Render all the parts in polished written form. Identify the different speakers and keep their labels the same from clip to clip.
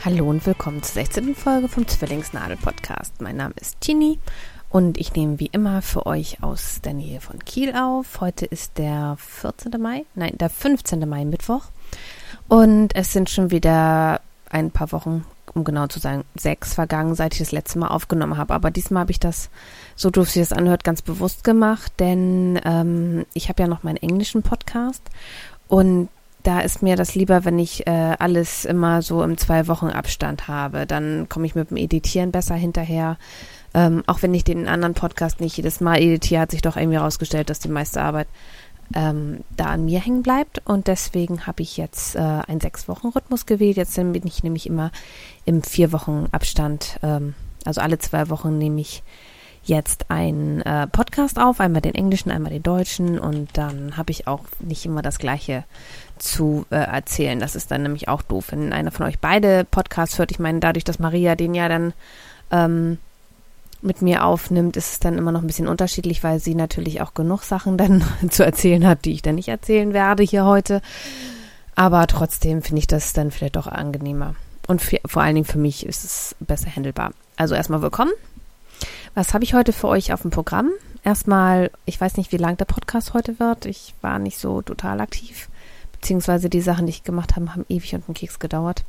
Speaker 1: Hallo und willkommen zur 16. Folge vom Zwillingsnadel-Podcast. Mein Name ist Tini und ich nehme wie immer für euch aus der Nähe von Kiel auf. Heute ist der 15. Mai, Mittwoch. Und es sind schon wieder ein paar Wochen, um genau zu sagen, 6 vergangen, seit ich das letzte Mal aufgenommen habe. Aber diesmal habe ich das, so doof sich das anhört, ganz bewusst gemacht, denn ich habe ja noch meinen englischen Podcast und da ist mir das lieber, wenn ich alles immer so im 2-Wochen-Abstand habe. Dann komme ich mit dem Editieren besser hinterher. Auch wenn ich den anderen Podcast nicht jedes Mal editiere, hat sich doch irgendwie herausgestellt, dass die meiste Arbeit da an mir hängen bleibt. Und deswegen habe ich jetzt einen 6-Wochen-Rhythmus gewählt. Jetzt bin ich nämlich immer im 4-Wochen-Abstand. Also alle 2 Wochen nehme ich jetzt einen Podcast auf, einmal den englischen, einmal den deutschen, und dann habe ich auch nicht immer das Gleiche zu erzählen. Das ist dann nämlich auch doof, wenn einer von euch beide Podcasts hört. Ich meine, dadurch, dass Maria den ja dann mit mir aufnimmt, ist es dann immer noch ein bisschen unterschiedlich, weil sie natürlich auch genug Sachen dann zu erzählen hat, die ich dann nicht erzählen werde hier heute. Aber trotzdem finde ich das dann vielleicht doch angenehmer. Und vor allen Dingen für mich ist es besser handelbar. Also erstmal willkommen. Was habe ich heute für euch auf dem Programm? Erstmal, ich weiß nicht, wie lang der Podcast heute wird. Ich war nicht so total aktiv. Beziehungsweise die Sachen, die ich gemacht habe, haben ewig und einen Keks gedauert.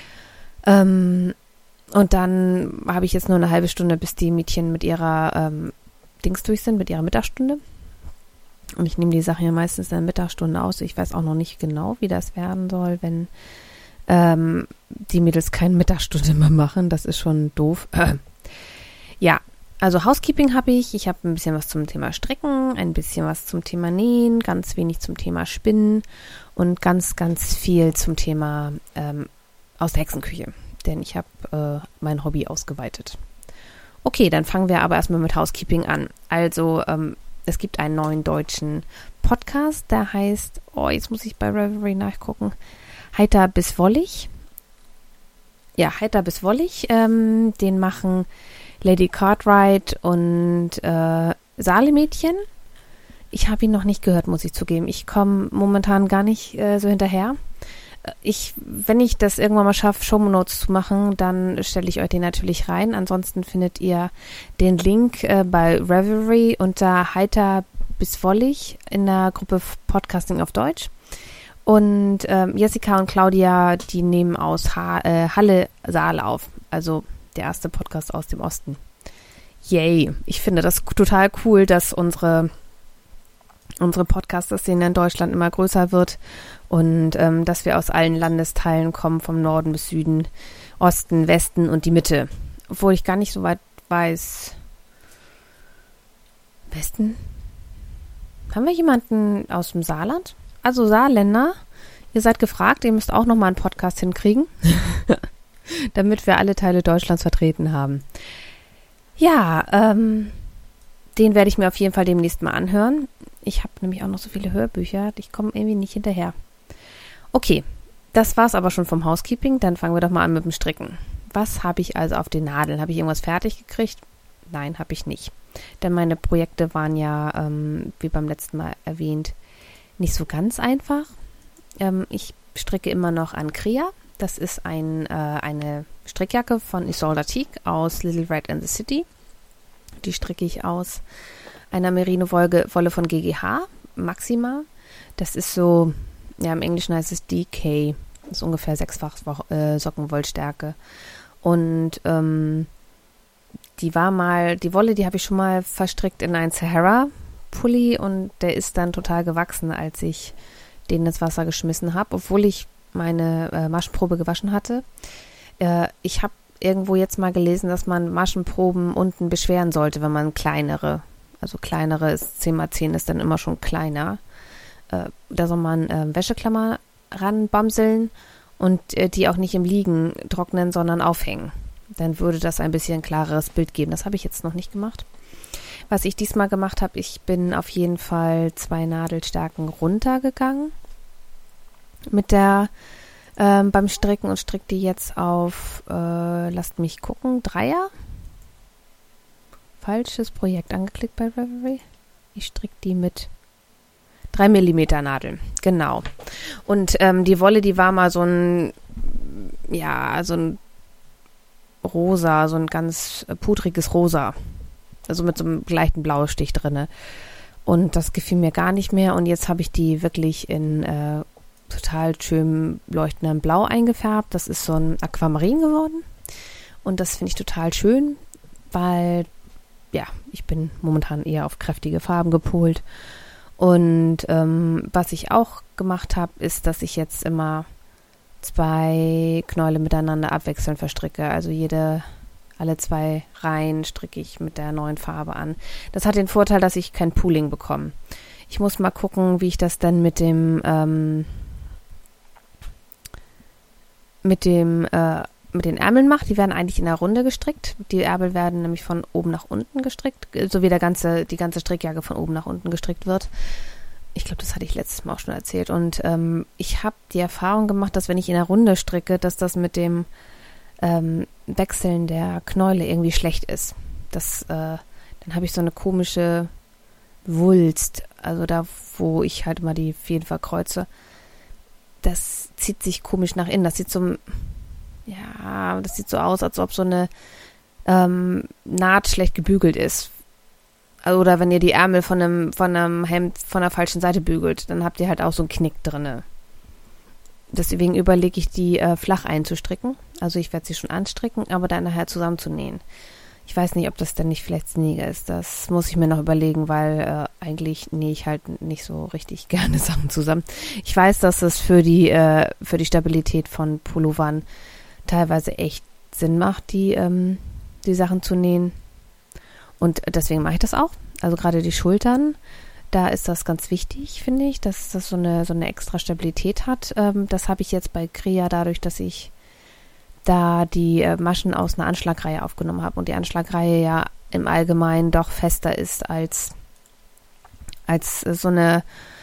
Speaker 1: Und dann habe ich jetzt nur eine halbe Stunde, bis die Mädchen mit ihrer Dings durch sind, mit ihrer Mittagsstunde. Und ich nehme die Sachen ja meistens in der Mittagsstunde aus. Ich weiß auch noch nicht genau, wie das werden soll, wenn die Mädels keine Mittagsstunde mehr machen. Das ist schon doof. Ja, also Housekeeping habe ich. Ich habe ein bisschen was zum Thema Stricken, ein bisschen was zum Thema Nähen, ganz wenig zum Thema Spinnen und ganz, ganz viel zum Thema aus der Hexenküche. Denn ich habe mein Hobby ausgeweitet. Okay, dann fangen wir aber erstmal mit Housekeeping an. Also es gibt einen neuen deutschen Podcast, der heißt, jetzt muss ich bei Revelry nachgucken, Heiter bis Wollig. Ja, Heiter bis Wollig. Den machen Lady Cartwright und Saale-Mädchen. Ich habe ihn noch nicht gehört, muss ich zugeben. Ich komme momentan gar nicht so hinterher. Wenn ich das irgendwann mal schaffe, Shownotes zu machen, dann stelle ich euch den natürlich rein. Ansonsten findet ihr den Link bei Revelry unter Heiter bis Wollig in der Gruppe Podcasting auf Deutsch. Und Jessica und Claudia, die nehmen aus Halle Saale auf. Also der erste Podcast aus dem Osten. Yay. Ich finde das total cool, dass unsere Podcaster-Szene in Deutschland immer größer wird und dass wir aus allen Landesteilen kommen, vom Norden bis Süden, Osten, Westen und die Mitte. Obwohl ich gar nicht so weit weiß. Westen? Haben wir jemanden aus dem Saarland? Also Saarländer, ihr seid gefragt, ihr müsst auch nochmal einen Podcast hinkriegen, damit wir alle Teile Deutschlands vertreten haben. Ja, den werde ich mir auf jeden Fall demnächst mal anhören. Ich habe nämlich auch noch so viele Hörbücher, ich komme irgendwie nicht hinterher. Okay, das war's aber schon vom Housekeeping, dann fangen wir doch mal an mit dem Stricken. Was habe ich also auf den Nadeln? Habe ich irgendwas fertig gekriegt? Nein, habe ich nicht. Denn meine Projekte waren ja, wie beim letzten Mal erwähnt, nicht so ganz einfach. Ich stricke immer noch an Crea. Das ist eine Strickjacke von Isolde Teague aus Little Red in the City. Die stricke ich aus einer Merino-Wolle von GGH, Maxima. Das ist so, ja, im Englischen heißt es DK. Das ist ungefähr 6-fach Sockenwollstärke. Und die Wolle, die habe ich schon mal verstrickt in einen Sahara-Pulli und der ist dann total gewachsen, als ich den ins Wasser geschmissen habe, obwohl ich meine Maschenprobe gewaschen hatte. Ich habe irgendwo jetzt mal gelesen, dass man Maschenproben unten beschweren sollte, wenn man kleinere ist 10x10 ist dann immer schon kleiner. Da soll man Wäscheklammer ranbamseln und die auch nicht im Liegen trocknen, sondern aufhängen. Dann würde das ein bisschen klareres Bild geben. Das habe ich jetzt noch nicht gemacht. Was ich diesmal gemacht habe, ich bin auf jeden Fall 2 Nadelstärken runtergegangen mit der beim Stricken und stricke die jetzt auf, lasst mich gucken, 3er. Falsches Projekt angeklickt bei Revelry. Ich stricke die mit 3 mm Nadeln, genau. Und die Wolle, die war mal so ein rosa, so ein ganz pudriges Rosa. Also mit so einem leichten Blaustich drinne. Und das gefiel mir gar nicht mehr. Und jetzt habe ich die wirklich in total schön leuchtendem Blau eingefärbt. Das ist so ein Aquamarin geworden. Und das finde ich total schön, weil, ja, ich bin momentan eher auf kräftige Farben gepolt. Und was ich auch gemacht habe, ist, dass ich jetzt immer 2 Knäule miteinander abwechselnd verstricke. Also alle 2 Reihen stricke ich mit der neuen Farbe an. Das hat den Vorteil, dass ich kein Pooling bekomme. Ich muss mal gucken, wie ich das dann mit den Ärmeln mache. Die werden eigentlich in der Runde gestrickt. Die Ärmel werden nämlich von oben nach unten gestrickt, so wie die ganze Strickjacke von oben nach unten gestrickt wird. Ich glaube, das hatte ich letztes Mal auch schon erzählt. Und ich habe die Erfahrung gemacht, dass wenn ich in der Runde stricke, dass das mit dem Wechseln der Knäule irgendwie schlecht ist. Dann habe ich so eine komische Wulst, also da, wo ich halt mal die Fäden verkreuze. Das zieht sich komisch nach innen. Das sieht so aus, als ob so eine Naht schlecht gebügelt ist. Oder wenn ihr die Ärmel von einem Hemd von der falschen Seite bügelt, dann habt ihr halt auch so einen Knick drinne. Deswegen überlege ich, die flach einzustricken. Also ich werde sie schon anstricken, aber dann nachher zusammenzunähen. Ich weiß nicht, ob das denn nicht vielleicht sinniger ist. Das muss ich mir noch überlegen, weil eigentlich nähe ich halt nicht so richtig gerne Sachen zusammen. Ich weiß, dass es für die Stabilität von Pullovern teilweise echt Sinn macht, die Sachen zu nähen. Und deswegen mache ich das auch. Also gerade die Schultern, da ist das ganz wichtig, finde ich, dass das so eine extra Stabilität hat. Das habe ich jetzt bei Krea dadurch, dass ich da die Maschen aus einer Anschlagreihe aufgenommen habe und die Anschlagreihe ja im Allgemeinen doch fester ist als so eine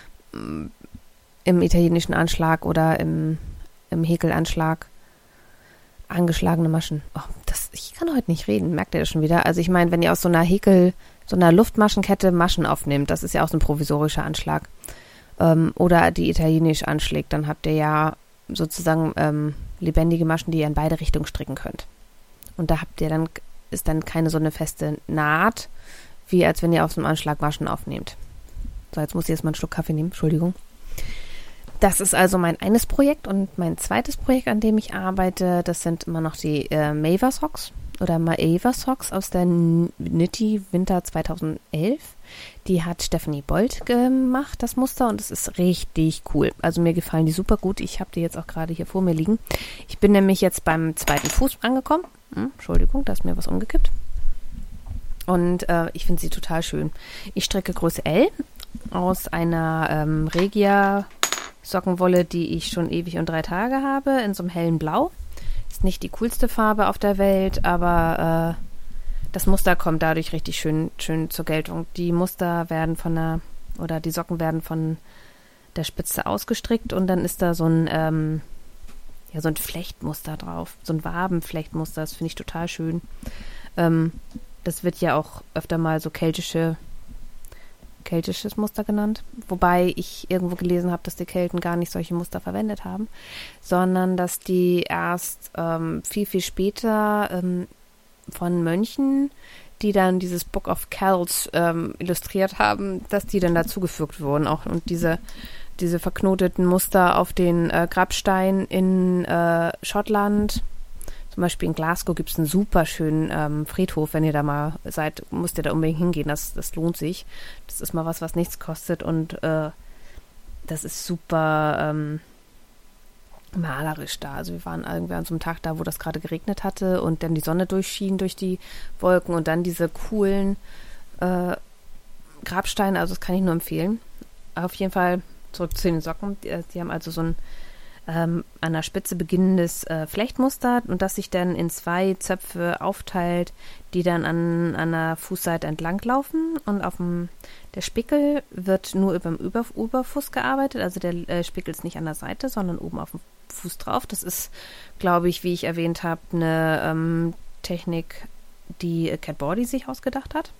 Speaker 1: im italienischen Anschlag oder im Häkelanschlag angeschlagene Maschen. Oh, ich kann heute nicht reden, merkt ihr das schon wieder? Also ich meine, wenn ihr aus so einer Luftmaschenkette Maschen aufnehmt, das ist ja auch so ein provisorischer Anschlag, oder die italienisch anschlägt, dann habt ihr ja sozusagen lebendige Maschen, die ihr in beide Richtungen stricken könnt. Und da ist dann keine so eine feste Naht, wie als wenn ihr aus einem Anschlag Maschen aufnehmt. So, jetzt muss ich erstmal einen Schluck Kaffee nehmen, Entschuldigung. Das ist also mein eines Projekt und mein zweites Projekt, an dem ich arbeite, das sind immer noch die Maeva Socks oder Maeva Socks aus der Knitty Winter 2011. Die hat Stephanie Bold gemacht, das Muster, und es ist richtig cool. Also mir gefallen die super gut. Ich habe die jetzt auch gerade hier vor mir liegen. Ich bin nämlich jetzt beim zweiten Fuß angekommen. Entschuldigung, da ist mir was umgekippt. Und ich finde sie total schön. Ich stricke Größe L aus einer Regia Sockenwolle, die ich schon ewig und 3 Tage habe, in so einem hellen Blau. Ist nicht die coolste Farbe auf der Welt, aber das Muster kommt dadurch richtig schön zur Geltung. Die Muster werden die Socken werden von der Spitze ausgestrickt und dann ist da so ein Flechtmuster drauf, so ein Wabenflechtmuster, das finde ich total schön. Das wird ja auch öfter mal so keltisches Muster genannt, wobei ich irgendwo gelesen habe, dass die Kelten gar nicht solche Muster verwendet haben, sondern dass die erst viel, viel später von Mönchen, die dann dieses Book of Kells illustriert haben, dass die dann dazugefügt wurden auch, und diese verknoteten Muster auf den Grabsteinen in Schottland. Zum Beispiel in Glasgow gibt es einen super schönen Friedhof. Wenn ihr da mal seid, müsst ihr da unbedingt hingehen. Das lohnt sich. Das ist mal was nichts kostet, und das ist super malerisch da. Also wir waren irgendwie an so einem Tag da, wo das gerade geregnet hatte und dann die Sonne durchschien durch die Wolken und dann diese coolen Grabsteine. Also das kann ich nur empfehlen. Auf jeden Fall zurück zu den Socken. Die haben also so ein an der Spitze beginnendes Flechtmuster, und das sich dann in 2 Zöpfe aufteilt, die dann an der Fußseite entlang laufen, und der Spickel wird nur über dem Überfuß gearbeitet, also der Spickel ist nicht an der Seite, sondern oben auf dem Fuß drauf. Das ist, glaube ich, wie ich erwähnt habe, eine Technik, die Cat Bordy sich ausgedacht hat.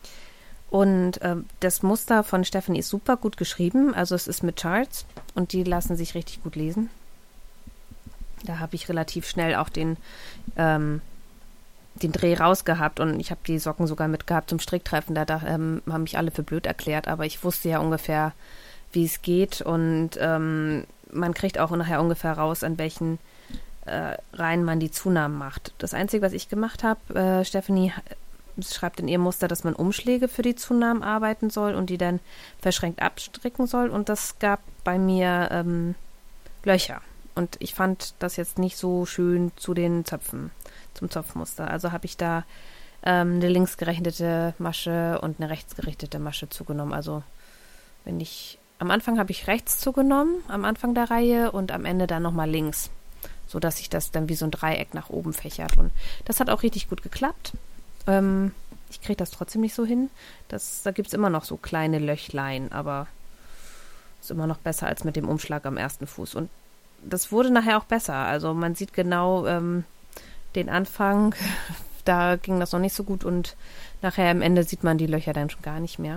Speaker 1: Und das Muster von Stephanie ist super gut geschrieben. Also es ist mit Charts und die lassen sich richtig gut lesen. Da habe ich relativ schnell auch den Dreh rausgehabt und ich habe die Socken sogar mitgehabt zum Stricktreffen. Da haben mich alle für blöd erklärt, aber ich wusste ja ungefähr, wie es geht und man kriegt auch nachher ungefähr raus, an welchen Reihen man die Zunahmen macht. Das Einzige, was ich gemacht habe, Stephanie schreibt in ihrem Muster, dass man Umschläge für die Zunahmen arbeiten soll und die dann verschränkt abstricken soll und das gab bei mir Löcher. Und ich fand das jetzt nicht so schön zu den Zöpfen, zum Zopfmuster. Also habe ich da eine linksgerichtete Masche und eine rechtsgerichtete Masche zugenommen. Also am Anfang habe ich rechts zugenommen, am Anfang der Reihe und am Ende dann nochmal links, sodass sich das dann wie so ein Dreieck nach oben fächert. Und das hat auch richtig gut geklappt. Ich kriege das trotzdem nicht so hin. Da gibt es immer noch so kleine Löchlein, aber ist immer noch besser als mit dem Umschlag am ersten Fuß. Und das wurde nachher auch besser. Also man sieht genau den Anfang, da ging das noch nicht so gut und nachher am Ende sieht man die Löcher dann schon gar nicht mehr.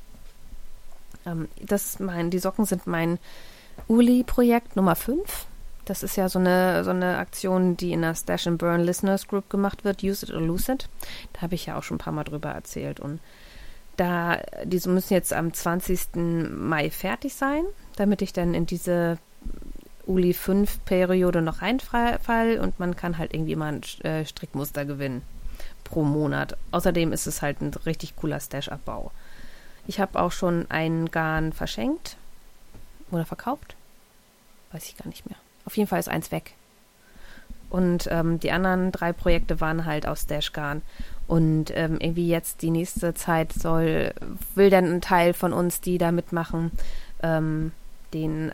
Speaker 1: Die Socken sind mein Uli-Projekt Nummer 5. Das ist ja so eine Aktion, die in der Stash and Burn Listeners Group gemacht wird, Use It or Lose It. Da habe ich ja auch schon ein paar Mal drüber erzählt. Und diese müssen jetzt am 20. Mai fertig sein, damit ich dann in diese Uli 5 Periode noch reinfall und man kann halt irgendwie immer ein Strickmuster gewinnen pro Monat. Außerdem ist es halt ein richtig cooler Stash-Abbau. Ich habe auch schon ein Garn verschenkt oder verkauft. Weiß ich gar nicht mehr. Auf jeden Fall ist eins weg. Und die anderen 3 Projekte waren halt aus Stash-Garn. Und irgendwie jetzt die nächste Zeit will dann ein Teil von uns, die da mitmachen, den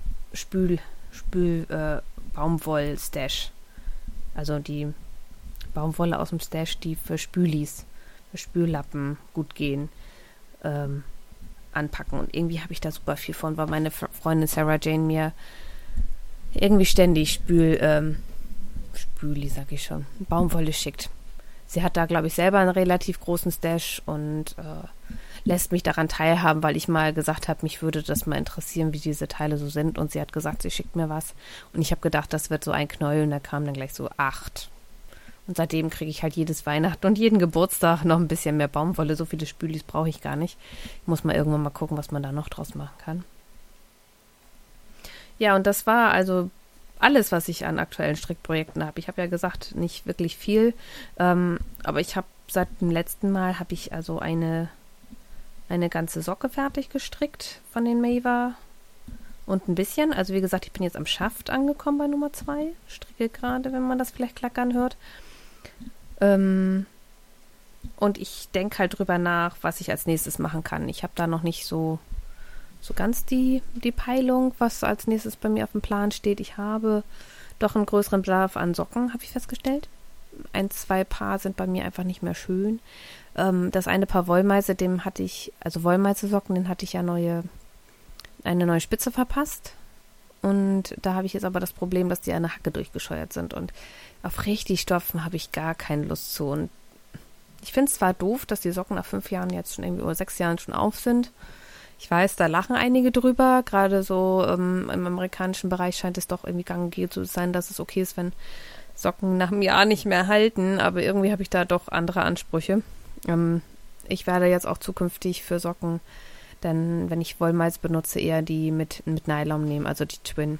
Speaker 1: Baumwoll-Stash. Also die Baumwolle aus dem Stash, die für Spülis, für Spüllappen gut gehen, anpacken. Und irgendwie habe ich da super viel von, weil meine Freundin Sarah Jane mir irgendwie ständig Spüli, sag ich schon, Baumwolle schickt. Sie hat da, glaube ich, selber einen relativ großen Stash und lässt mich daran teilhaben, weil ich mal gesagt habe, mich würde das mal interessieren, wie diese Teile so sind. Und sie hat gesagt, sie schickt mir was. Und ich habe gedacht, das wird so ein Knäuel. Und da kamen dann gleich so 8. Und seitdem kriege ich halt jedes Weihnachten und jeden Geburtstag noch ein bisschen mehr Baumwolle. So viele Spülis brauche ich gar nicht. Ich muss mal irgendwann mal gucken, was man da noch draus machen kann. Ja, und das war also alles, was ich an aktuellen Strickprojekten habe. Ich habe ja gesagt, nicht wirklich viel. Aber ich habe seit dem letzten Mal habe ich also eine ganze Socke fertig gestrickt von den Maver und ein bisschen. Also wie gesagt, ich bin jetzt am Schaft angekommen bei Nummer 2. Stricke gerade, wenn man das vielleicht klackern hört. Und ich denke halt drüber nach, was ich als nächstes machen kann. Ich habe da noch nicht so ganz die Peilung, was als nächstes bei mir auf dem Plan steht. Ich habe doch einen größeren Bedarf an Socken, habe ich festgestellt. 1, 2 Paar sind bei mir einfach nicht mehr schön. Das eine Paar Wollmeise, Wollmeise-Socken, den hatte ich ja eine neue Spitze verpasst. Und da habe ich jetzt aber das Problem, dass die an der Hacke durchgescheuert sind. Und auf richtig Stoffen habe ich gar keine Lust zu. Und ich finde es zwar doof, dass die Socken nach 5 Jahren jetzt schon irgendwie oder 6 Jahren schon auf sind. Ich weiß, da lachen einige drüber. Gerade so im amerikanischen Bereich scheint es doch irgendwie gang und gäbe zu sein, dass es okay ist, wenn Socken nach einem Jahr nicht mehr halten. Aber irgendwie habe ich da doch andere Ansprüche. Ich werde jetzt auch zukünftig für Socken, denn wenn ich Wollmeise benutze, eher die mit Nylon nehmen, also die Twin.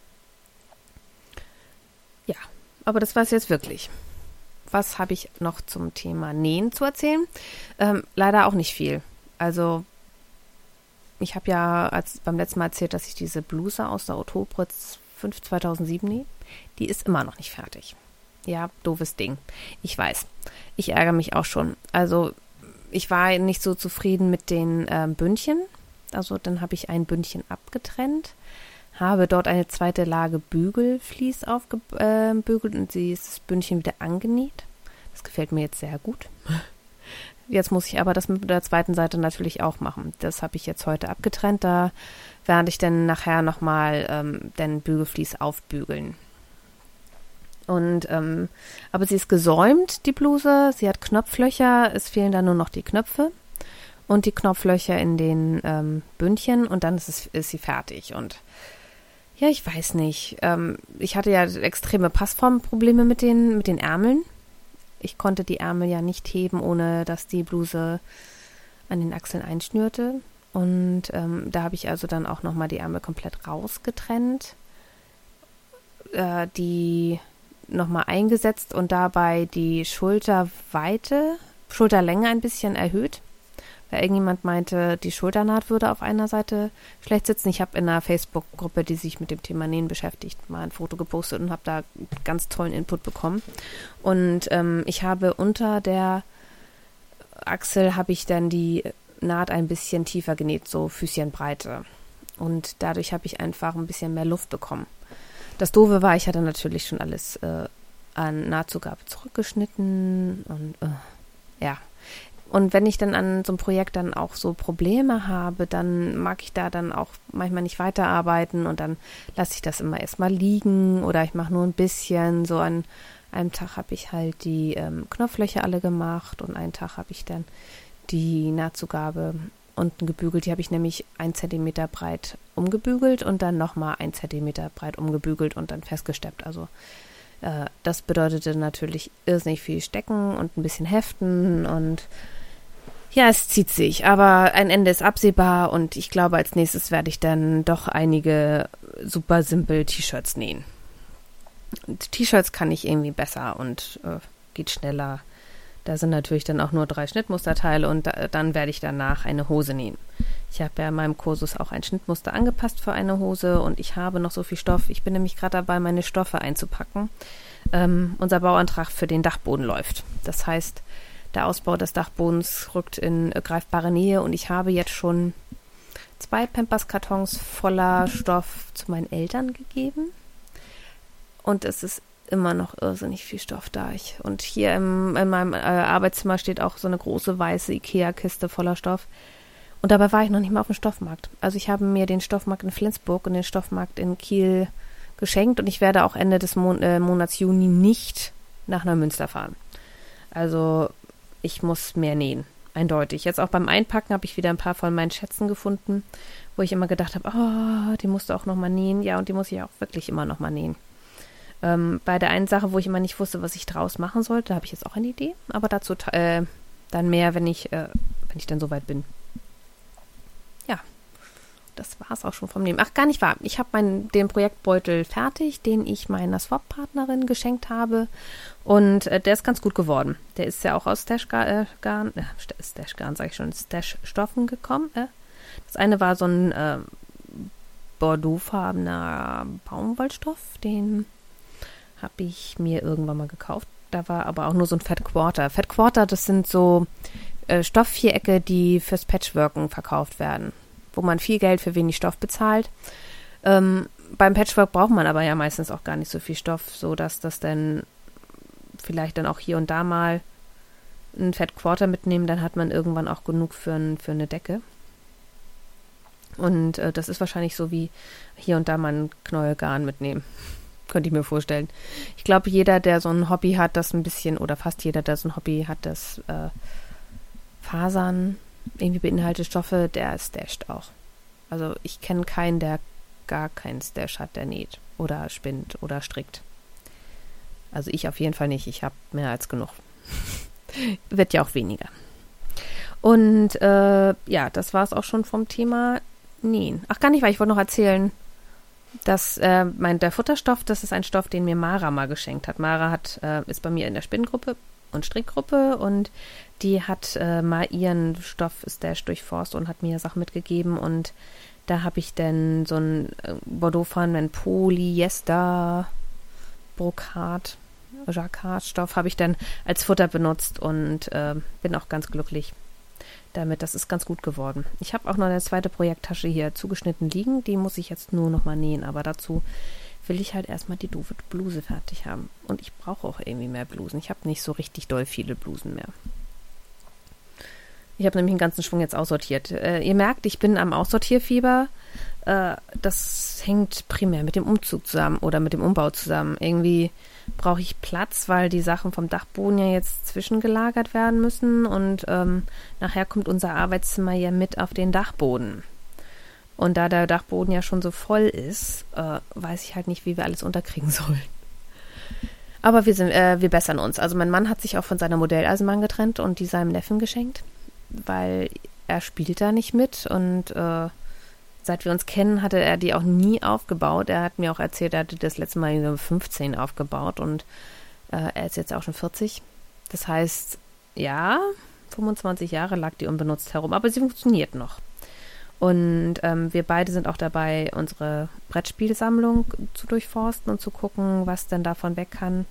Speaker 1: Ja, aber das war es jetzt wirklich. Was habe ich noch zum Thema Nähen zu erzählen? Leider auch nicht viel. Also ich habe ja beim letzten Mal erzählt, dass ich diese Bluse aus der Otobritz 5 2007 nähe. Die ist immer noch nicht fertig. Ja, doofes Ding. Ich weiß. Ich ärgere mich auch schon. Also ich war nicht so zufrieden mit den Bündchen. Also dann habe ich ein Bündchen abgetrennt, habe dort eine zweite Lage Bügelvlies aufgebügelt und das Bündchen wieder angenäht. Das gefällt mir jetzt sehr gut. Jetzt muss ich aber das mit der zweiten Seite natürlich auch machen. Das habe ich jetzt heute abgetrennt. Da werde ich dann nachher nochmal den Bügelvlies aufbügeln. Und aber sie ist gesäumt, die Bluse. Sie hat Knopflöcher. Es fehlen dann nur noch die Knöpfe und die Knopflöcher in den Bündchen und dann ist sie fertig. Und ja, ich weiß nicht. Ich hatte ja extreme Passformprobleme mit den Ärmeln. ich konnte die Ärmel ja nicht heben, ohne dass die Bluse an den Achseln einschnürte. Und da habe ich also dann auch nochmal die Ärmel komplett rausgetrennt, die nochmal eingesetzt und dabei die Schulterlänge ein bisschen erhöht, weil irgendjemand meinte, die Schulternaht würde auf einer Seite schlecht sitzen. Ich habe in einer Facebook-Gruppe, die sich mit dem Thema Nähen beschäftigt, mal ein Foto gepostet und habe da ganz tollen Input bekommen. Und ich habe unter der Achsel habe ich dann die Naht ein bisschen tiefer genäht, so Füßchenbreite. Und dadurch habe ich einfach ein bisschen mehr Luft bekommen. Das Doofe war, ich hatte natürlich schon alles an Nahtzugabe zurückgeschnitten und ja. Und wenn ich dann an so einem Projekt dann auch so Probleme habe, dann mag ich da dann auch manchmal nicht weiterarbeiten und dann lasse ich das immer erstmal liegen oder ich mache nur ein bisschen. So an einem Tag habe ich halt die Knopflöcher alle gemacht und einen Tag habe ich dann die Nahtzugabe unten gebügelt. Die habe ich nämlich 1 Zentimeter breit umgebügelt und dann nochmal 1 Zentimeter breit umgebügelt und dann festgesteppt. Also das bedeutete natürlich irrsinnig viel Stecken und ein bisschen Heften und ja, es zieht sich, aber ein Ende ist absehbar und ich glaube, als nächstes werde ich dann doch einige super simpel T-Shirts nähen. Und T-Shirts kann ich irgendwie besser und geht schneller. Da sind natürlich dann auch nur 3 Schnittmusterteile und dann werde ich danach eine Hose nähen. Ich habe ja in meinem Kursus auch ein Schnittmuster angepasst für eine Hose und ich habe noch so viel Stoff. Ich bin nämlich gerade dabei, meine Stoffe einzupacken. Unser Bauantrag für den Dachboden läuft. Das heißt, der Ausbau des Dachbodens rückt in greifbare Nähe und ich habe jetzt schon 2 Pampers-Kartons voller Stoff zu meinen Eltern gegeben. Und es ist immer noch irrsinnig viel Stoff da. Und hier in meinem Arbeitszimmer steht auch so eine große weiße Ikea-Kiste voller Stoff. Und dabei war ich noch nicht mal auf dem Stoffmarkt. Also ich habe mir den Stoffmarkt in Flensburg und den Stoffmarkt in Kiel geschenkt und ich werde auch Ende des Monats Juni nicht nach Neumünster fahren. Also ich muss mehr nähen, eindeutig. Jetzt auch beim Einpacken habe ich wieder ein paar von meinen Schätzen gefunden, wo ich immer gedacht habe, oh, die musst du auch nochmal nähen. Ja, und die muss ich auch wirklich immer nochmal nähen. Bei der einen Sache, wo ich immer nicht wusste, was ich draus machen sollte, habe ich jetzt auch eine Idee. Aber dazu dann mehr, wenn ich dann soweit bin. Ja, das war es auch schon vom Nehmen. Ach, gar nicht wahr. Ich habe den Projektbeutel fertig, den ich meiner Swap-Partnerin geschenkt habe. Und der ist ganz gut geworden. Der ist ja auch aus Stash-Stoffen gekommen. Das eine war so ein bordeauxfarbener Baumwollstoff, den habe ich mir irgendwann mal gekauft. Da war aber auch nur so ein Fat Quarter. Fat Quarter, das sind so Stoffvierecke, die fürs Patchworken verkauft werden, wo man viel Geld für wenig Stoff bezahlt. Beim Patchwork braucht man aber ja meistens auch gar nicht so viel Stoff, sodass das dann vielleicht dann auch hier und da mal ein Fat Quarter mitnehmen, dann hat man irgendwann auch genug für eine Decke. Und das ist wahrscheinlich so wie hier und da mal ein Knäuel Garn mitnehmen. Könnte ich mir vorstellen. Ich glaube, jeder, der so ein Hobby hat, das ein bisschen, oder fast jeder, der so ein Hobby hat, das Fasern irgendwie beinhaltet Stoffe, der stasht auch. Also ich kenne keinen, der gar keinen Stash hat, der näht oder spinnt oder strickt. Also ich auf jeden Fall nicht. Ich habe mehr als genug. Wird ja auch weniger. Und ja, das war es auch schon vom Thema Nähen. Ach, gar nicht, weil ich wollte noch erzählen, dass der Futterstoff, das ist ein Stoff, den mir Mara mal geschenkt hat. Mara ist bei mir in der Spinnengruppe und Strickgruppe und die hat mal ihren Stoff-Stash durchforstet und hat mir Sachen mitgegeben und da habe ich dann so ein Bordeaux-farbenen Polyester Jacquard-Stoff habe ich dann als Futter benutzt und bin auch ganz glücklich damit. Das ist ganz gut geworden. Ich habe auch noch eine zweite Projekttasche hier zugeschnitten liegen. Die muss ich jetzt nur noch mal nähen, aber dazu will ich halt erstmal die doofe Bluse fertig haben. Und ich brauche auch irgendwie mehr Blusen. Ich habe nicht so richtig doll viele Blusen mehr. Ich habe nämlich einen ganzen Schwung jetzt aussortiert. Ihr merkt, ich bin am Aussortierfieber. Das hängt primär mit dem Umzug zusammen oder mit dem Umbau zusammen. Irgendwie brauche ich Platz, weil die Sachen vom Dachboden ja jetzt zwischengelagert werden müssen und nachher kommt unser Arbeitszimmer ja mit auf den Dachboden. Und da der Dachboden ja schon so voll ist, weiß ich halt nicht, wie wir alles unterkriegen sollen. Aber wir bessern uns. Also mein Mann hat sich auch von seiner Modelleisenbahn getrennt und die seinem Neffen geschenkt, weil er spielt da nicht mit und seit wir uns kennen, hatte er die auch nie aufgebaut. Er hat mir auch erzählt, er hatte das letzte Mal in 15 aufgebaut und er ist jetzt auch schon 40. Das heißt, ja, 25 Jahre lag die unbenutzt herum, aber sie funktioniert noch. Und wir beide sind auch dabei, unsere Brettspielsammlung zu durchforsten und zu gucken, was denn davon weg kann.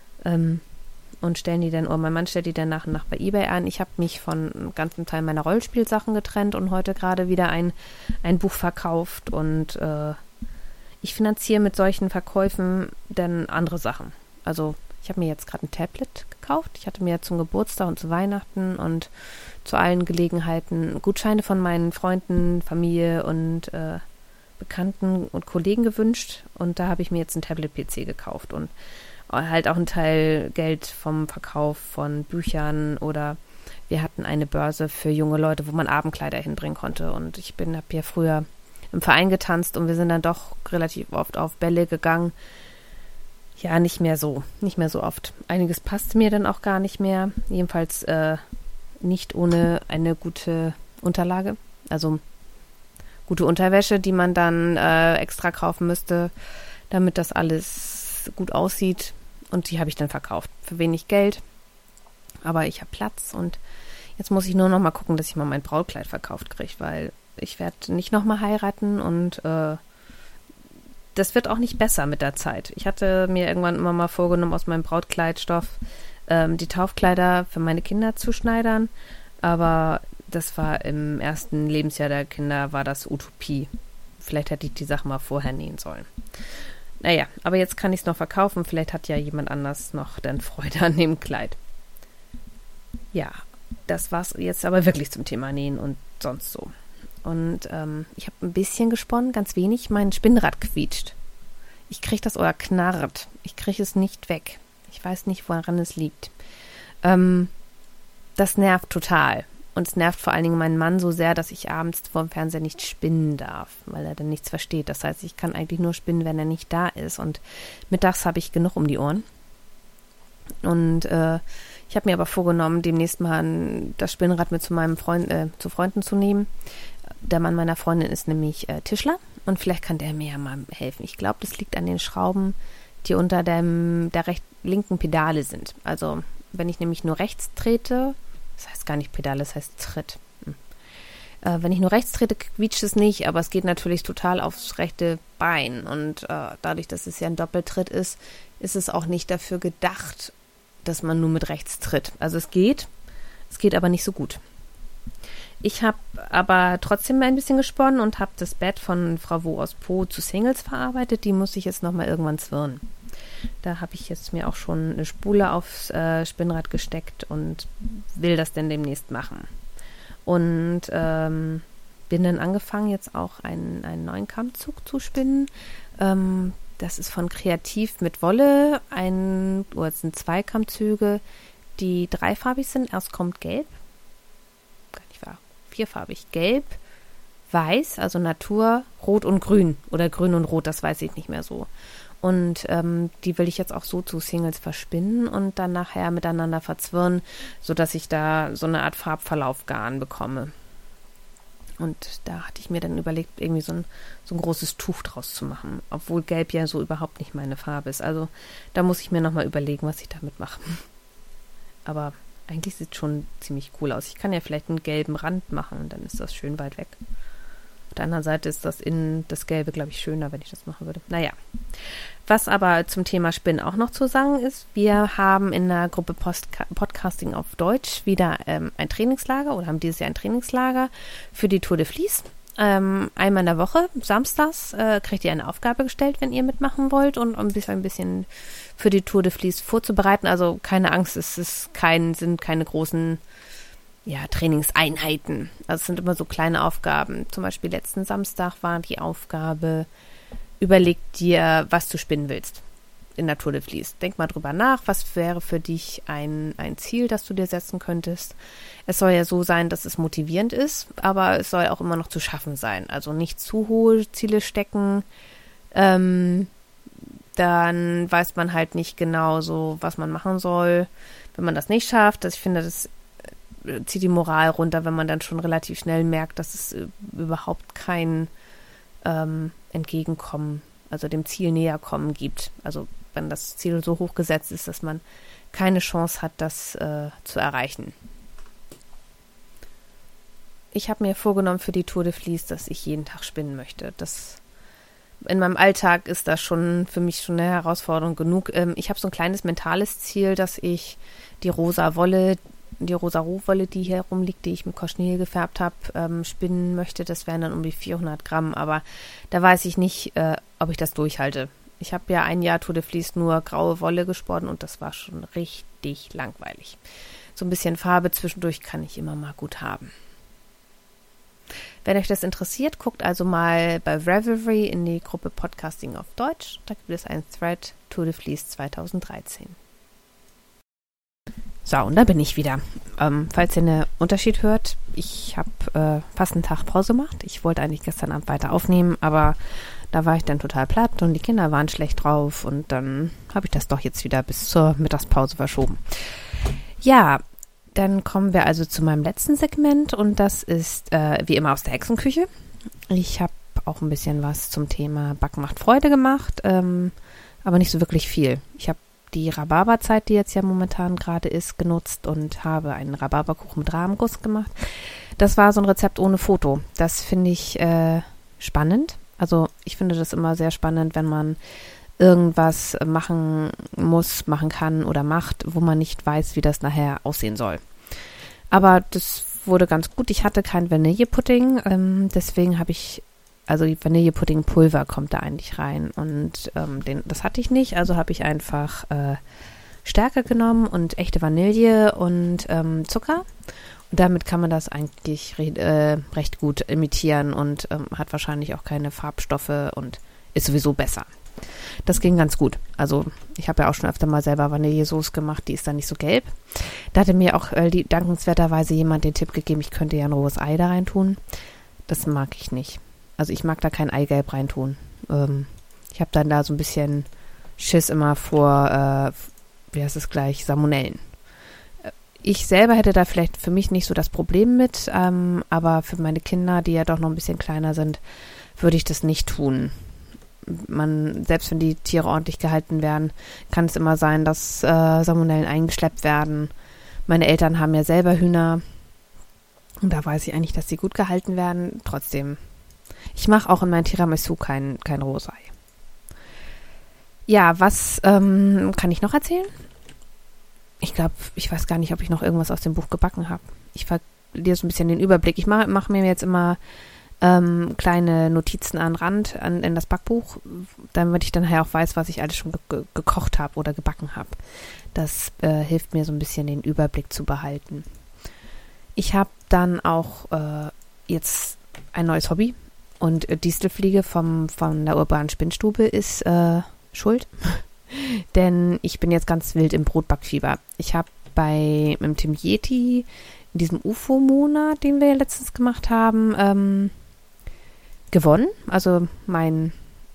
Speaker 1: Und stellen die dann, oder mein Mann stellt die dann nach und nach bei eBay an. Ich habe mich von einem ganzen Teil meiner Rollenspielsachen getrennt und heute gerade wieder ein Buch verkauft. Und ich finanziere mit solchen Verkäufen dann andere Sachen. Also ich habe mir jetzt gerade ein Tablet gekauft. Ich hatte mir zum Geburtstag und zu Weihnachten und zu allen Gelegenheiten Gutscheine von meinen Freunden, Familie und Bekannten und Kollegen gewünscht. Und da habe ich mir jetzt ein Tablet-PC gekauft und halt auch ein Teil Geld vom Verkauf von Büchern oder wir hatten eine Börse für junge Leute, wo man Abendkleider hinbringen konnte. Und ich habe ja früher im Verein getanzt und wir sind dann doch relativ oft auf Bälle gegangen. Ja, nicht mehr so oft. Einiges passte mir dann auch gar nicht mehr. Jedenfalls nicht ohne eine gute Unterlage. Also gute Unterwäsche, die man dann extra kaufen müsste, damit das alles gut aussieht. Und die habe ich dann verkauft. Für wenig Geld. Aber ich habe Platz und jetzt muss ich nur noch mal gucken, dass ich mal mein Brautkleid verkauft kriege, weil ich werde nicht noch mal heiraten und das wird auch nicht besser mit der Zeit. Ich hatte mir irgendwann immer mal vorgenommen, aus meinem Brautkleidstoff die Taufkleider für meine Kinder zu schneidern, aber das war im ersten Lebensjahr der Kinder, war das Utopie. Vielleicht hätte ich die Sachen mal vorher nähen sollen. Naja, aber jetzt kann ich es noch verkaufen. Vielleicht hat ja jemand anders noch dann Freude an dem Kleid. Ja, das war's jetzt aber wirklich zum Thema Nähen und sonst so. Und ich habe ein bisschen gesponnen, ganz wenig. Mein Spinnrad quietscht. Ich kriege das oder knarrt. Ich kriege es nicht weg. Ich weiß nicht, woran es liegt. Das nervt total. Und es nervt vor allen Dingen meinen Mann so sehr, dass ich abends vor dem Fernseher nicht spinnen darf, weil er dann nichts versteht. Das heißt, ich kann eigentlich nur spinnen, wenn er nicht da ist. Und mittags habe ich genug um die Ohren. Und ich habe mir aber vorgenommen, demnächst mal das Spinnrad mit zu Freunden zu nehmen. Der Mann meiner Freundin ist nämlich Tischler und vielleicht kann der mir ja mal helfen. Ich glaube, das liegt an den Schrauben, die unter der linken Pedale sind. Also wenn ich nämlich nur rechts trete, das heißt gar nicht Pedale, das heißt Tritt. Wenn ich nur rechts trete, quietscht es nicht, aber es geht natürlich total aufs rechte Bein. Und dadurch, dass es ja ein Doppeltritt ist, ist es auch nicht dafür gedacht, dass man nur mit rechts tritt. Also es geht aber nicht so gut. Ich habe aber trotzdem ein bisschen gesponnen und habe das Bett von Frau Wo aus Po zu Singles verarbeitet. Die muss ich jetzt nochmal irgendwann zwirnen. Da habe ich jetzt mir auch schon eine Spule aufs Spinnrad gesteckt und will das denn demnächst machen. Und bin dann angefangen, jetzt auch einen neuen Kammzug zu spinnen. Das ist von Kreativ mit Wolle. Es sind 2 Kammzüge, die dreifarbig sind. Erst kommt Gelb. Gar nicht wahr. 4farbig. Gelb, Weiß, also Natur, Rot und Grün. Oder Grün und Rot, das weiß ich nicht mehr so. Und die will ich jetzt auch so zu Singles verspinnen und dann nachher miteinander verzwirren, sodass ich da so eine Art Farbverlaufgarn bekomme. Und da hatte ich mir dann überlegt, irgendwie so ein großes Tuch draus zu machen, obwohl Gelb ja so überhaupt nicht meine Farbe ist. Also da muss ich mir nochmal überlegen, was ich damit mache. Aber eigentlich sieht es schon ziemlich cool aus. Ich kann ja vielleicht einen gelben Rand machen und dann ist das schön weit weg. Auf der anderen Seite ist das Gelbe, glaube ich, schöner, wenn ich das machen würde. Naja, was aber zum Thema Spinnen auch noch zu sagen ist, wir haben in der Gruppe Podcasting auf Deutsch wieder ein Trainingslager oder haben dieses Jahr ein Trainingslager für die Tour de Vlies. Einmal in der Woche, samstags, kriegt ihr eine Aufgabe gestellt, wenn ihr mitmachen wollt und um sich ein bisschen für die Tour de Vlies vorzubereiten. Also keine Angst, sind keine großen Trainingseinheiten. Also es sind immer so kleine Aufgaben. Zum Beispiel letzten Samstag war die Aufgabe, überleg dir, was du spinnen willst in der Tour de Vlies. Denk mal drüber nach, was wäre für dich ein Ziel, das du dir setzen könntest. Es soll ja so sein, dass es motivierend ist, aber es soll auch immer noch zu schaffen sein. Also nicht zu hohe Ziele stecken, dann weiß man halt nicht genau so, was man machen soll, wenn man das nicht schafft. Ich finde, das zieht die Moral runter, wenn man dann schon relativ schnell merkt, dass es überhaupt kein Entgegenkommen, also dem Ziel näher kommen gibt. Also wenn das Ziel so hoch gesetzt ist, dass man keine Chance hat, das zu erreichen. Ich habe mir vorgenommen für die Tour de Vlies, dass ich jeden Tag spinnen möchte. In meinem Alltag ist das schon für mich schon eine Herausforderung genug. Ich habe so ein kleines mentales Ziel, dass ich die rosa Rohwolle, die hier rumliegt, die ich mit Cochenille gefärbt habe, spinnen möchte. Das wären dann um die 400 Gramm, aber da weiß ich nicht, ob ich das durchhalte. Ich habe ja ein Jahr Tour de Vlies nur graue Wolle gesponnen und das war schon richtig langweilig. So ein bisschen Farbe zwischendurch kann ich immer mal gut haben. Wenn euch das interessiert, guckt also mal bei Revelry in die Gruppe Podcasting auf Deutsch. Da gibt es einen Thread Tour de Vlies 2013. So, und da bin ich wieder. Falls ihr einen Unterschied hört, ich habe fast einen Tag Pause gemacht. Ich wollte eigentlich gestern Abend weiter aufnehmen, aber da war ich dann total platt und die Kinder waren schlecht drauf und dann habe ich das doch jetzt wieder bis zur Mittagspause verschoben. Ja, dann kommen wir also zu meinem letzten Segment und das ist wie immer aus der Hexenküche. Ich habe auch ein bisschen was zum Thema Backen macht Freude gemacht, aber nicht so wirklich viel. Ich habe die Rhabarberzeit, die jetzt ja momentan gerade ist, genutzt und habe einen Rhabarberkuchen mit Rahmguss gemacht. Das war so ein Rezept ohne Foto. Das finde ich spannend. Also ich finde das immer sehr spannend, wenn man irgendwas machen muss, machen kann oder macht, wo man nicht weiß, wie das nachher aussehen soll. Aber das wurde ganz gut. Ich hatte kein Vanillepudding, deswegen habe ich, also die Vanillepuddingpulver kommt da eigentlich rein und das hatte ich nicht, also habe ich einfach Stärke genommen und echte Vanille und Zucker. Und damit kann man das eigentlich recht gut imitieren und hat wahrscheinlich auch keine Farbstoffe und ist sowieso besser. Das ging ganz gut. Also ich habe ja auch schon öfter mal selber Vanillesoße gemacht, die ist dann nicht so gelb. Da hatte mir auch dankenswerterweise jemand den Tipp gegeben, ich könnte ja ein rohes Ei da reintun. Das mag ich nicht. Also ich mag da kein Eigelb reintun. Ich habe dann da so ein bisschen Schiss immer vor, Salmonellen. Ich selber hätte da vielleicht für mich nicht so das Problem mit, aber für meine Kinder, die ja doch noch ein bisschen kleiner sind, würde ich das nicht tun. Selbst wenn die Tiere ordentlich gehalten werden, kann es immer sein, dass Salmonellen eingeschleppt werden. Meine Eltern haben ja selber Hühner und da weiß ich eigentlich, dass sie gut gehalten werden. Trotzdem, ich mache auch in meinem Tiramisu kein rohes Ei. Ja, was kann ich noch erzählen? Ich weiß gar nicht, ob ich noch irgendwas aus dem Buch gebacken habe. Ich verliere so ein bisschen den Überblick. Ich mache mir jetzt immer kleine Notizen an Rand in das Backbuch, damit ich dann auch weiß, was ich alles schon gekocht habe oder gebacken habe. Das hilft mir so ein bisschen, den Überblick zu behalten. Ich habe dann auch jetzt ein neues Hobby und Distelfliege von der urbanen Spinnstube ist schuld, denn ich bin jetzt ganz wild im Brotbackfieber. Ich habe im Team Yeti in diesem UFO-Monat, den wir ja letztens gemacht haben, gewonnen. Also mein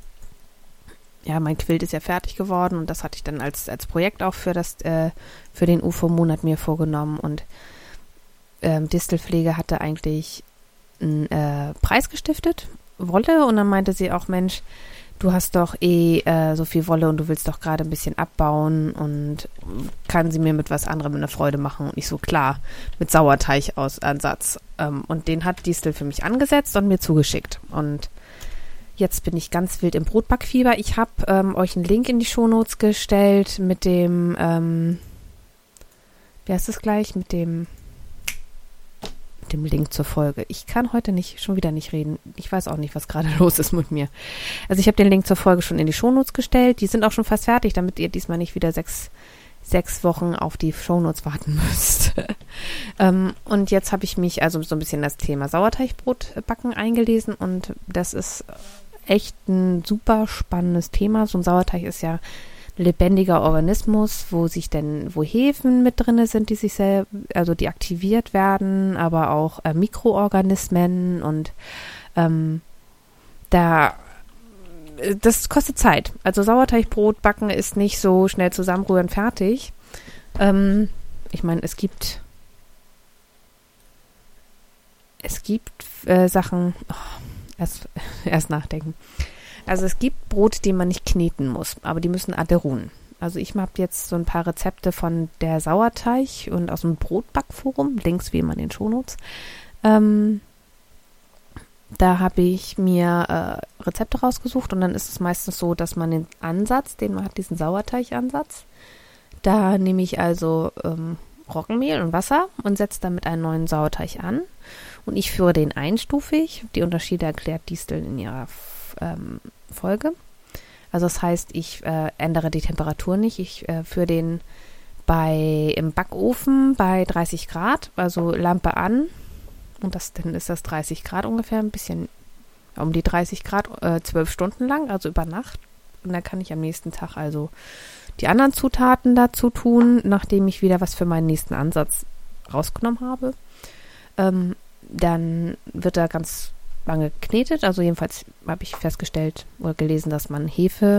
Speaker 1: Quilt ist ja fertig geworden und das hatte ich dann als Projekt auch für den UFO-Monat mir vorgenommen und Distelpflege hatte eigentlich einen Preis gestiftet, Wolle, und dann meinte sie auch, Mensch, du hast doch so viel Wolle und du willst doch gerade ein bisschen abbauen und kann sie mir mit was anderem eine Freude machen? Und ich so, klar, mit Sauerteigansatz. Und den hat Distel für mich angesetzt und mir zugeschickt. Und jetzt bin ich ganz wild im Brotbackfieber. Ich habe euch einen Link in die Shownotes gestellt mit dem, wie heißt es gleich, mit dem Link zur Folge. Ich kann heute schon wieder nicht reden. Ich weiß auch nicht, was gerade los ist mit mir. Also ich habe den Link zur Folge schon in die Shownotes gestellt. Die sind auch schon fast fertig, damit ihr diesmal nicht wieder sechs Wochen auf die Shownotes warten müsst. Und jetzt habe ich mich also so ein bisschen das Thema Sauerteigbrotbacken eingelesen und das ist echt ein super spannendes Thema. So ein Sauerteig ist ja lebendiger Organismus, wo Hefen mit drin sind, die aktiviert werden, aber auch Mikroorganismen und da das kostet Zeit. Also Sauerteigbrot backen ist nicht so schnell zusammenrühren, fertig. Ich meine, es gibt Sachen, erst nachdenken. Also es gibt Brot, die man nicht kneten muss, aber die müssen alle ruhen. Also ich habe jetzt so ein paar Rezepte von der Sauerteig und aus dem Brotbackforum, Links wie immer in den Shownotes. Da habe ich mir Rezepte rausgesucht und dann ist es meistens so, dass man den Ansatz, den man hat, diesen Sauerteigansatz, da nehme ich also Roggenmehl und Wasser und setze damit einen neuen Sauerteig an und ich führe den einstufig. Die Unterschiede erklärt Distel in ihrer Folge. Also das heißt, ich ändere die Temperatur nicht. Ich führe den im Backofen bei 30 Grad, also Lampe an. Und dann ist das 30 Grad ungefähr, ein bisschen um die 30 Grad, 12 Stunden lang, also über Nacht. Und dann kann ich am nächsten Tag also die anderen Zutaten dazu tun, nachdem ich wieder was für meinen nächsten Ansatz rausgenommen habe. Dann wird da ganz lange geknetet. Also jedenfalls habe ich festgestellt oder gelesen, dass man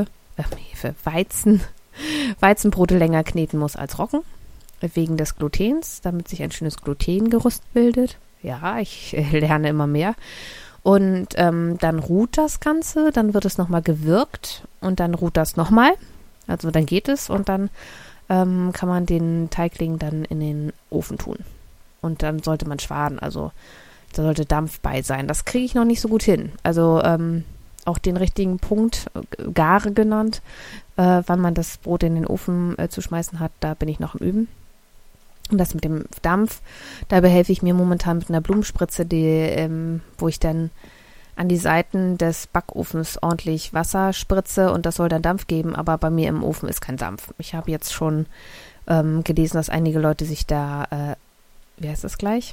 Speaker 1: Weizenbrote länger kneten muss als Roggen. Wegen des Glutens, damit sich ein schönes Glutengerüst bildet. Ja, ich lerne immer mehr. Und dann ruht das Ganze, dann wird es nochmal gewürgt und dann ruht das nochmal. Also dann geht es und dann kann man den Teigling dann in den Ofen tun. Und dann sollte man schwaden, also da sollte Dampf bei sein. Das kriege ich noch nicht so gut hin. Also auch den richtigen Punkt, Gare genannt, wann man das Brot in den Ofen zu schmeißen hat, da bin ich noch im Üben. Und das mit dem Dampf, da behelfe ich mir momentan mit einer Blumenspritze, wo ich dann an die Seiten des Backofens ordentlich Wasser spritze und das soll dann Dampf geben, aber bei mir im Ofen ist kein Dampf. Ich habe jetzt schon gelesen, dass einige Leute sich da, wie heißt das gleich?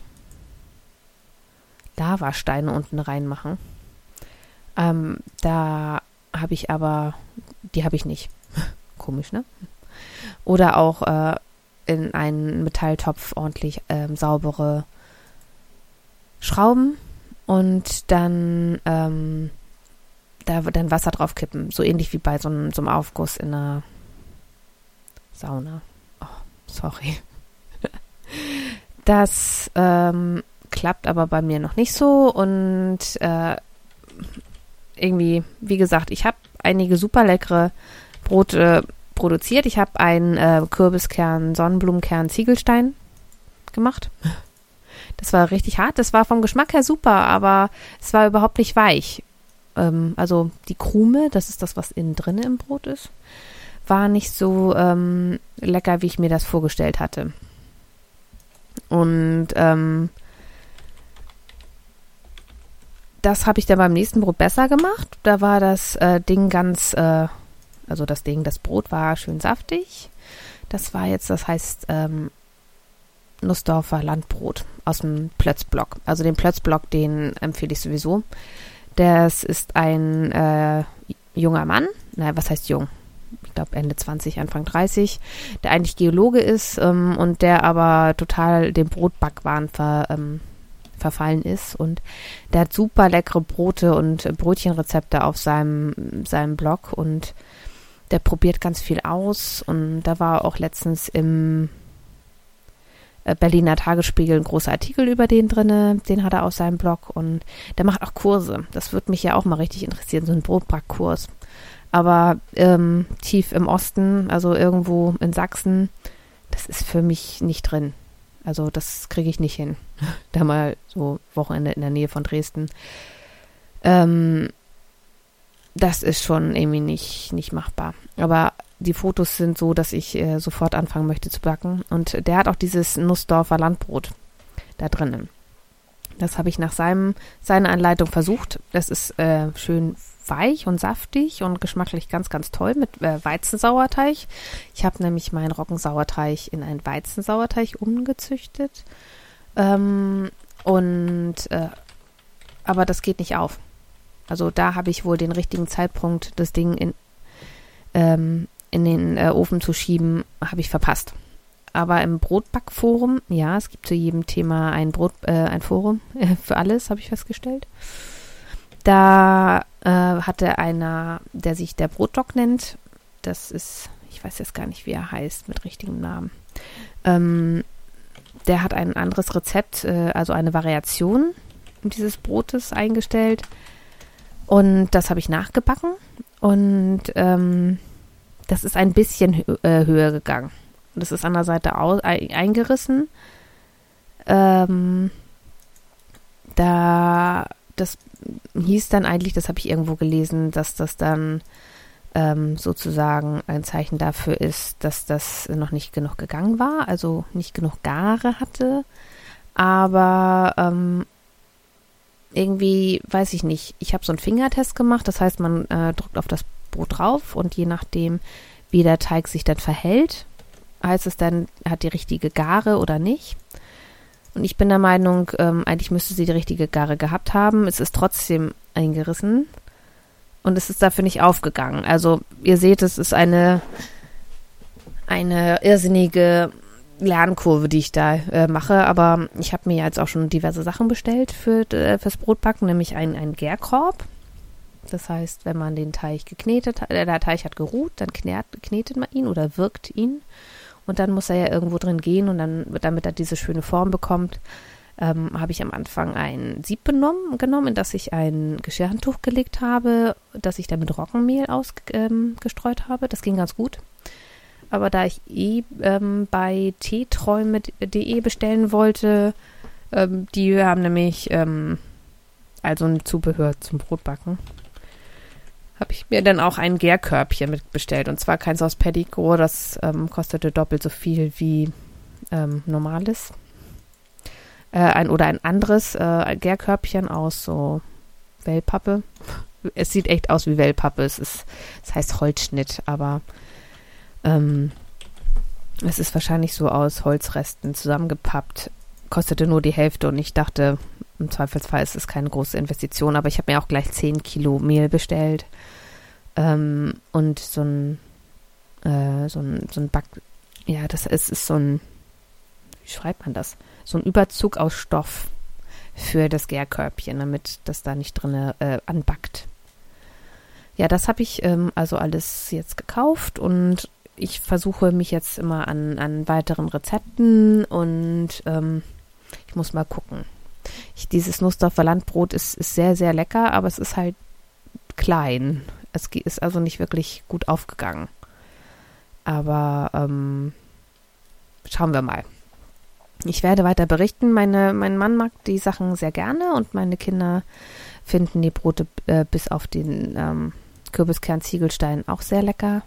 Speaker 1: Lavasteine unten reinmachen. Da habe ich aber, die habe ich nicht. Komisch, ne? Oder auch in einen Metalltopf ordentlich saubere Schrauben und dann dann Wasser drauf kippen. So ähnlich wie bei so einem Aufguss in einer Sauna. Oh, sorry. Das klappt aber bei mir noch nicht so und irgendwie, wie gesagt, ich habe einige super leckere Brote produziert. Ich habe einen Kürbiskern, Sonnenblumenkern, Ziegelstein gemacht. Das war richtig hart. Das war vom Geschmack her super, aber es war überhaupt nicht weich. Also die Krume, das ist das, was innen drin im Brot ist, war nicht so lecker, wie ich mir das vorgestellt hatte. Und das habe ich dann beim nächsten Brot besser gemacht. Da war das Ding das Brot war schön saftig. Das heißt Nussdorfer Landbrot aus dem Plötzblock. Also den Plötzblock, den empfehle ich sowieso. Das ist ein junger Mann, was heißt jung? Ich glaube Ende 20, Anfang 30, der eigentlich Geologe ist und der aber total dem Brotbackwahn verfallen ist und der hat super leckere Brote und Brötchenrezepte auf seinem Blog und der probiert ganz viel aus und da war auch letztens im Berliner Tagesspiegel ein großer Artikel über den drinne, den hat er auf seinem Blog und der macht auch Kurse. Das würde mich ja auch mal richtig interessieren, so ein Brotbackkurs. Aber tief im Osten, also irgendwo in Sachsen, das ist für mich nicht drin. Also das kriege ich nicht hin. Da mal so Wochenende in der Nähe von Dresden. Das ist schon irgendwie nicht machbar. Aber die Fotos sind so, dass ich sofort anfangen möchte zu backen. Und der hat auch dieses Nussdorfer Landbrot da drinnen. Das habe ich nach seiner Anleitung versucht. Das ist schön weich und saftig und geschmacklich ganz, ganz toll mit Weizensauerteig. Ich habe nämlich meinen Roggensauerteig in einen Weizensauerteig umgezüchtet. Aber das geht nicht auf. Also da habe ich wohl den richtigen Zeitpunkt, das Ding in den Ofen zu schieben, habe ich verpasst. Aber im Brotbackforum, ja, es gibt zu jedem Thema ein Forum für alles, habe ich festgestellt. Da hatte einer, der sich der Brotdoc nennt, das ist, ich weiß jetzt gar nicht, wie er heißt mit richtigem Namen, der hat ein anderes Rezept, also eine Variation dieses Brotes eingestellt und das habe ich nachgebacken und das ist ein bisschen höher gegangen. Das ist an der Seite eingerissen. Das hieß dann eigentlich, das habe ich irgendwo gelesen, dass das dann sozusagen ein Zeichen dafür ist, dass das noch nicht genug gegangen war, also nicht genug Gare hatte. Aber irgendwie, weiß ich nicht, ich habe so einen Fingertest gemacht, das heißt, man drückt auf das Brot drauf und je nachdem, wie der Teig sich dann verhält, heißt es dann, hat die richtige Gare oder nicht. Und ich bin der Meinung, eigentlich müsste sie die richtige Gare gehabt haben. Es ist trotzdem eingerissen und es ist dafür nicht aufgegangen. Also ihr seht, es ist eine irrsinnige Lernkurve, die ich da mache. Aber ich habe mir jetzt auch schon diverse Sachen bestellt fürs Brotbacken, nämlich einen Gärkorb. Das heißt, wenn man den Teig geknetet hat, der Teig hat geruht, dann knetet man ihn oder wirkt ihn. Und dann muss er ja irgendwo drin gehen und dann, damit er diese schöne Form bekommt, habe ich am Anfang ein Sieb genommen, in das ich ein Geschirrhandtuch gelegt habe, das ich dann mit Roggenmehl ausgestreut habe. Das ging ganz gut. Aber da ich bei teeträume.de bestellen wollte, die haben nämlich also ein Zubehör zum Brotbacken, habe ich mir dann auch ein Gärkörbchen mitbestellt. Und zwar keins aus Pedico, das kostete doppelt so viel wie normales. Ein anderes Gärkörbchen aus so Wellpappe. Es sieht echt aus wie Wellpappe. Es heißt Holzschnitt, aber es ist wahrscheinlich so aus Holzresten zusammengepappt. Kostete nur die Hälfte und ich dachte, im Zweifelsfall ist es keine große Investition, aber ich habe mir auch gleich 10 Kilo Mehl bestellt und so ein wie schreibt man das? So ein Überzug aus Stoff für das Gärkörbchen, damit das da nicht drin anbackt. Ja, das habe ich also alles jetzt gekauft und ich versuche mich jetzt immer an weiteren Rezepten und ich muss mal gucken. Dieses Nussdorfer Landbrot ist sehr, sehr lecker, aber es ist halt klein. Es ist also nicht wirklich gut aufgegangen. Aber schauen wir mal. Ich werde weiter berichten. Mein Mann mag die Sachen sehr gerne und meine Kinder finden die Brote bis auf den Kürbiskern-Ziegelstein auch sehr lecker.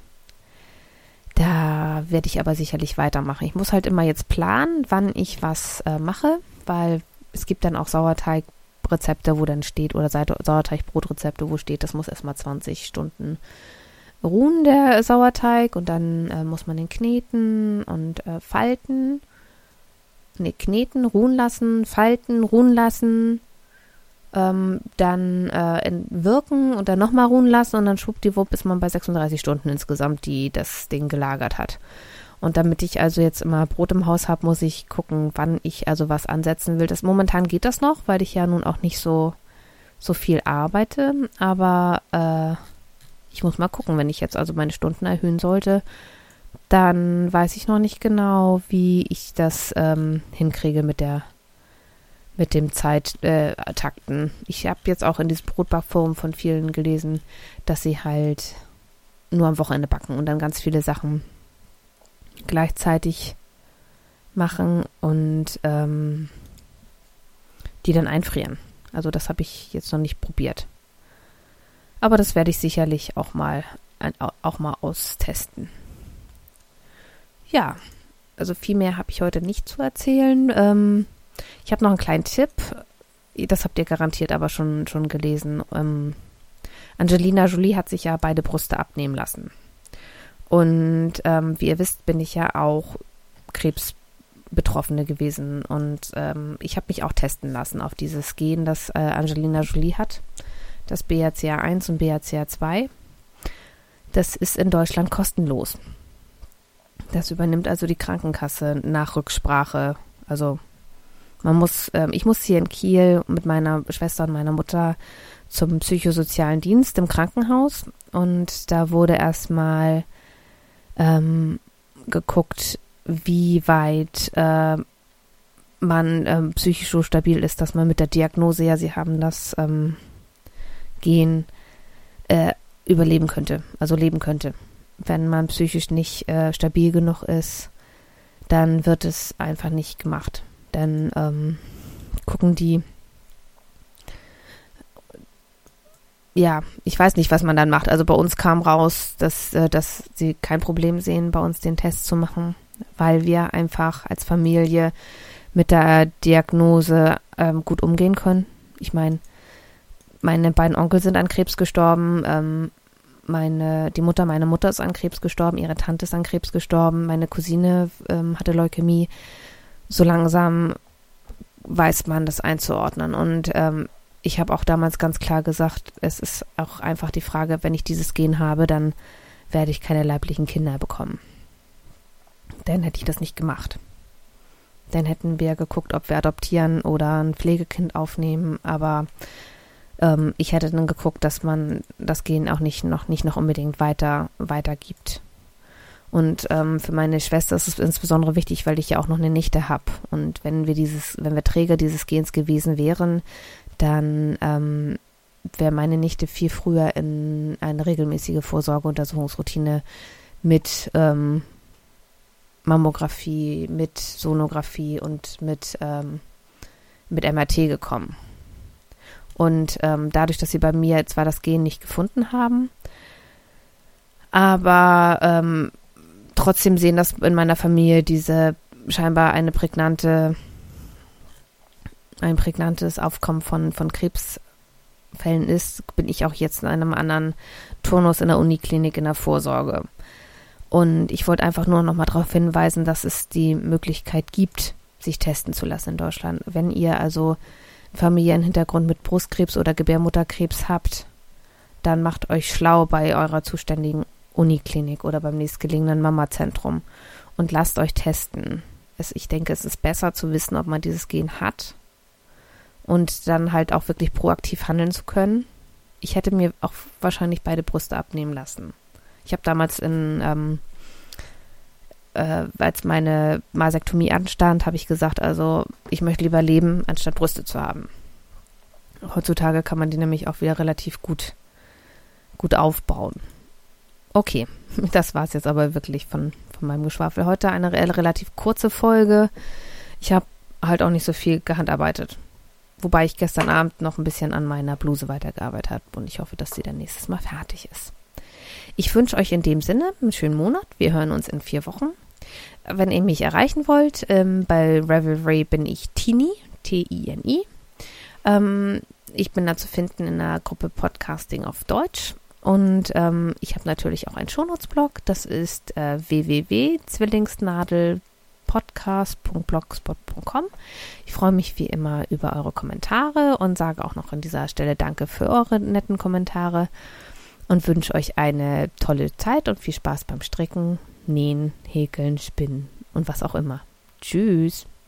Speaker 1: Da werde ich aber sicherlich weitermachen. Ich muss halt immer jetzt planen, wann ich was mache, weil es gibt dann auch Sauerteigrezepte, wo dann steht, oder Sauerteigbrotrezepte, wo steht, das muss erstmal 20 Stunden ruhen, der Sauerteig, und dann muss man den kneten und falten. Kneten, ruhen lassen, falten, ruhen lassen, dann wirken und dann nochmal ruhen lassen und dann schwuppdiwupp ist man bei 36 Stunden insgesamt, die das Ding gelagert hat. Und damit ich also jetzt immer Brot im Haus habe, muss ich gucken, wann ich also was ansetzen will. Momentan geht das noch, weil ich ja nun auch nicht so viel arbeite, aber ich muss mal gucken, wenn ich jetzt also meine Stunden erhöhen sollte, dann weiß ich noch nicht genau, wie ich das hinkriege mit dem Zeittakten. Ich habe jetzt auch in diesem Brotbackforum von vielen gelesen, dass sie halt nur am Wochenende backen und dann ganz viele Sachen gleichzeitig machen und die dann einfrieren. Also das habe ich jetzt noch nicht probiert. Aber das werde ich sicherlich auch mal austesten. Ja, also viel mehr habe ich heute nicht zu erzählen. Ich habe noch einen kleinen Tipp. Das habt ihr garantiert aber schon gelesen. Angelina Jolie hat sich ja beide Brüste abnehmen lassen. Und wie ihr wisst, bin ich ja auch Krebsbetroffene gewesen. Und ich habe mich auch testen lassen auf dieses Gen, das Angelina Jolie hat. Das BRCA1 und BRCA2. Das ist in Deutschland kostenlos. Das übernimmt also die Krankenkasse nach Rücksprache. Also Ich muss hier in Kiel mit meiner Schwester und meiner Mutter zum psychosozialen Dienst im Krankenhaus und da wurde erstmal geguckt, wie weit man psychisch so stabil ist, dass man mit der Diagnose, ja, sie haben das Gen, überleben könnte, also leben könnte. Wenn man psychisch nicht stabil genug ist, dann wird es einfach nicht gemacht. Dann gucken die, ja, ich weiß nicht, was man dann macht. Also bei uns kam raus, dass sie kein Problem sehen, bei uns den Test zu machen, weil wir einfach als Familie mit der Diagnose gut umgehen können. Ich meine, meine beiden Onkel sind an Krebs gestorben, meine Mutter ist an Krebs gestorben, ihre Tante ist an Krebs gestorben, meine Cousine hatte Leukämie. So langsam weiß man das einzuordnen und ich habe auch damals ganz klar gesagt, es ist auch einfach die Frage, wenn ich dieses Gen habe, dann werde ich keine leiblichen Kinder bekommen. Dann hätte ich das nicht gemacht. Dann hätten wir geguckt, ob wir adoptieren oder ein Pflegekind aufnehmen, aber ich hätte dann geguckt, dass man das Gen auch nicht noch unbedingt weitergibt. Und für meine Schwester ist es insbesondere wichtig, weil ich ja auch noch eine Nichte habe. Und wenn wir Träger dieses Gens gewesen wären, dann wäre meine Nichte viel früher in eine regelmäßige Vorsorgeuntersuchungsroutine mit Mammographie, mit Sonographie und mit MRT gekommen. Und dadurch, dass sie bei mir zwar das Gen nicht gefunden haben, aber trotzdem sehen das in meiner Familie diese scheinbar ein prägnantes Aufkommen von Krebsfällen ist, bin ich auch jetzt in einem anderen Turnus in der Uniklinik in der Vorsorge. Und ich wollte einfach nur noch mal darauf hinweisen, dass es die Möglichkeit gibt, sich testen zu lassen in Deutschland. Wenn ihr also einen familiären Hintergrund mit Brustkrebs oder Gebärmutterkrebs habt, dann macht euch schlau bei eurer zuständigen Uniklinik oder beim nächstgelegenen Mama-Zentrum und lasst euch testen. Ich denke, es ist besser zu wissen, ob man dieses Gen hat und dann halt auch wirklich proaktiv handeln zu können. Ich hätte mir auch wahrscheinlich beide Brüste abnehmen lassen. Ich habe damals als meine Masektomie anstand, habe ich gesagt, also ich möchte lieber leben, anstatt Brüste zu haben. Heutzutage kann man die nämlich auch wieder relativ gut aufbauen. Okay, das war es jetzt aber wirklich von meinem Geschwafel. Heute eine relativ kurze Folge. Ich habe halt auch nicht so viel gehandarbeitet. Wobei ich gestern Abend noch ein bisschen an meiner Bluse weitergearbeitet habe und ich hoffe, dass sie dann nächstes Mal fertig ist. Ich wünsche euch in dem Sinne einen schönen Monat. Wir hören uns in 4 Wochen. Wenn ihr mich erreichen wollt, bei Revelry bin ich Tini, T-I-N-I. Ich bin da zu finden in der Gruppe Podcasting auf Deutsch. Und ich habe natürlich auch einen Shownotes-Blog. Das ist www.zwillingsnadelpodcast.blogspot.com. Ich freue mich wie immer über eure Kommentare und sage auch noch an dieser Stelle Danke für eure netten Kommentare und wünsche euch eine tolle Zeit und viel Spaß beim Stricken, Nähen, Häkeln, Spinnen und was auch immer. Tschüss!